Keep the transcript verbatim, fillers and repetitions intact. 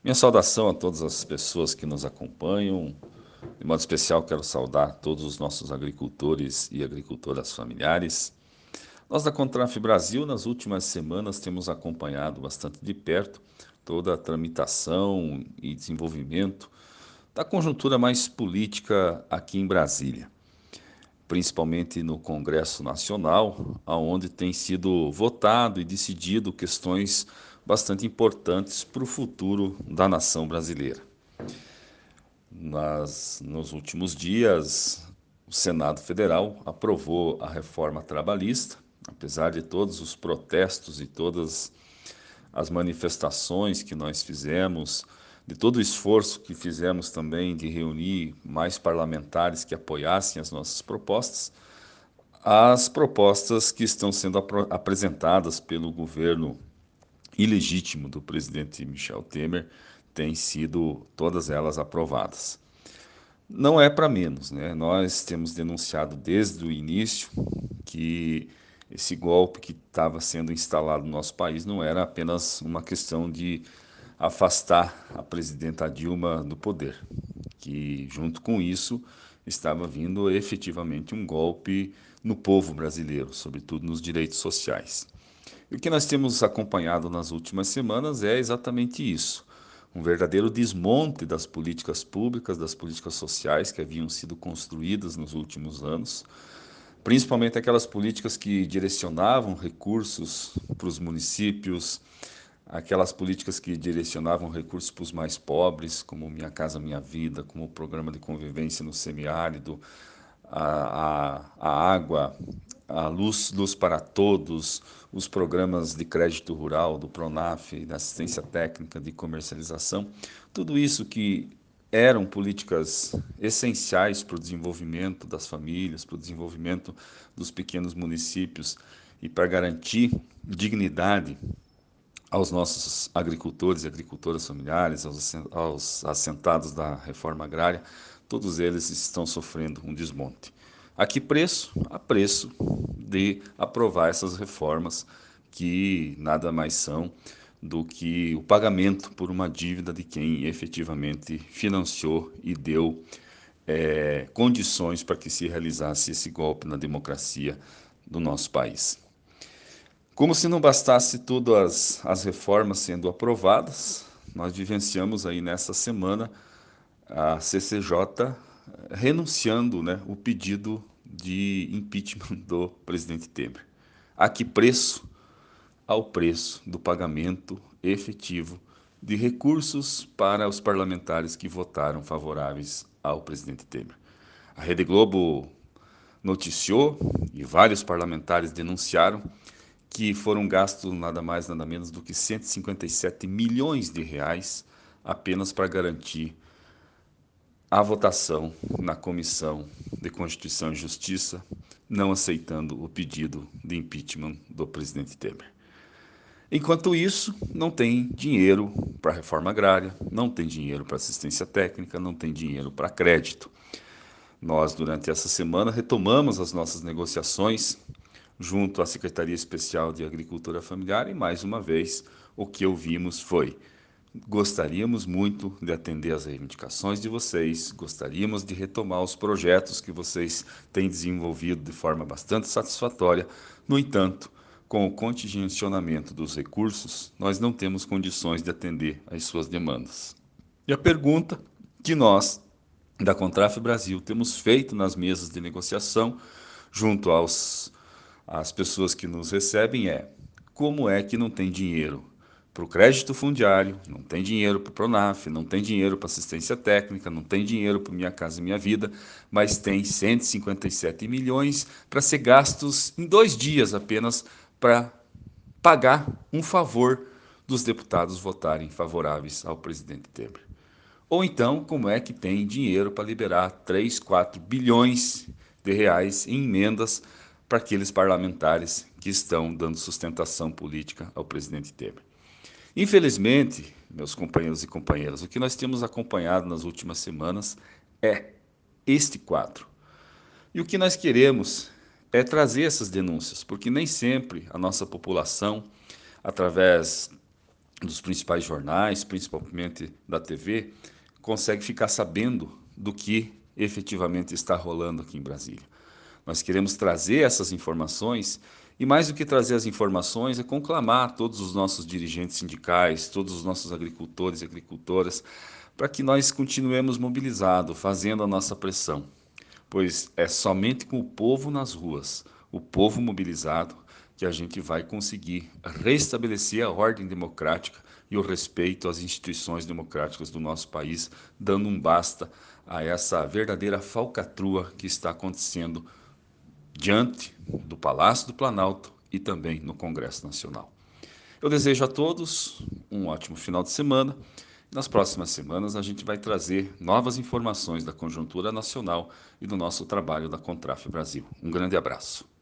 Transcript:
Minha saudação a todas as pessoas que nos acompanham. De modo especial, quero saudar todos os nossos agricultores e agricultoras familiares. Nós da Contraf Brasil, nas últimas semanas, temos acompanhado bastante de perto toda a tramitação e desenvolvimento da conjuntura mais política aqui em Brasília, principalmente no Congresso Nacional, onde tem sido votado e decidido questões bastante importantes para o futuro da nação brasileira. Nas, nos últimos dias, o Senado Federal aprovou a reforma trabalhista, apesar de todos os protestos e todas as manifestações que nós fizemos, de todo o esforço que fizemos também de reunir mais parlamentares que apoiassem as nossas propostas. As propostas que estão sendo apro- apresentadas pelo governo ilegítimo do presidente Michel Temer têm sido todas elas aprovadas. Não é para menos, né? Nós temos denunciado desde o início que esse golpe que estava sendo instalado no nosso país não era apenas uma questão de afastar a presidenta Dilma do poder, que junto com isso estava vindo efetivamente um golpe no povo brasileiro, sobretudo nos direitos sociais. E o que nós temos acompanhado nas últimas semanas é exatamente isso. Um verdadeiro desmonte das políticas públicas, das políticas sociais que haviam sido construídas nos últimos anos, principalmente aquelas políticas que direcionavam recursos para os municípios, aquelas políticas que direcionavam recursos para os mais pobres, como Minha Casa Minha Vida, como o programa de convivência no semiárido, a, a, a água, a luz, luz para todos, os programas de crédito rural do Pronaf, da assistência técnica de comercialização, tudo isso que eram políticas essenciais para o desenvolvimento das famílias, para o desenvolvimento dos pequenos municípios e para garantir dignidade aos nossos agricultores e agricultoras familiares, aos, aos assentados da reforma agrária, todos eles estão sofrendo um desmonte. A que preço? A preço de aprovar essas reformas que nada mais são do que o pagamento por uma dívida de quem efetivamente financiou e deu é, condições para que se realizasse esse golpe na democracia do nosso país. Como se não bastasse todas as reformas sendo aprovadas, nós vivenciamos aí nessa semana a C C J renunciando, né, o pedido de impeachment do presidente Temer. A que preço? Ao preço do pagamento efetivo de recursos para os parlamentares que votaram favoráveis ao presidente Temer. A Rede Globo noticiou e vários parlamentares denunciaram que foram gastos nada mais nada menos do que cento e cinquenta e sete milhões de reais apenas para garantir a votação na Comissão de Constituição e Justiça, não aceitando o pedido de impeachment do presidente Temer. Enquanto isso, não tem dinheiro para a reforma agrária, não tem dinheiro para assistência técnica, não tem dinheiro para crédito. Nós, durante essa semana, retomamos as nossas negociações junto à Secretaria Especial de Agricultura Familiar e, mais uma vez, o que ouvimos foi: gostaríamos muito de atender às reivindicações de vocês, gostaríamos de retomar os projetos que vocês têm desenvolvido de forma bastante satisfatória. No entanto, com o contingenciamento dos recursos, nós não temos condições de atender às suas demandas. E a pergunta que nós, da Contraf Brasil, temos feito nas mesas de negociação, junto aos, às pessoas que nos recebem, é: como é que não tem dinheiro para o crédito fundiário, não tem dinheiro para o Pronaf, não tem dinheiro para assistência técnica, não tem dinheiro para Minha Casa Minha Vida, mas tem cento e cinquenta e sete milhões para ser gastos em dois dias apenas para pagar um favor dos deputados votarem favoráveis ao presidente Temer? Ou então, como é que tem dinheiro para liberar três, quatro bilhões de reais em emendas para aqueles parlamentares que estão dando sustentação política ao presidente Temer? Infelizmente, meus companheiros e companheiras, o que nós temos acompanhado nas últimas semanas é este quadro. E o que nós queremos é trazer essas denúncias, porque nem sempre a nossa população, através dos principais jornais, principalmente da T V, consegue ficar sabendo do que efetivamente está rolando aqui em Brasília. Nós queremos trazer essas informações e, mais do que trazer as informações, é conclamar todos os nossos dirigentes sindicais, todos os nossos agricultores e agricultoras, para que nós continuemos mobilizados, fazendo a nossa pressão, pois é somente com o povo nas ruas, o povo mobilizado, que a gente vai conseguir restabelecer a ordem democrática e o respeito às instituições democráticas do nosso país, dando um basta a essa verdadeira falcatrua que está acontecendo diante do Palácio do Planalto e também no Congresso Nacional. Eu desejo a todos um ótimo final de semana. Nas próximas semanas a gente vai trazer novas informações da conjuntura nacional e do nosso trabalho da Contraf Brasil. Um grande abraço.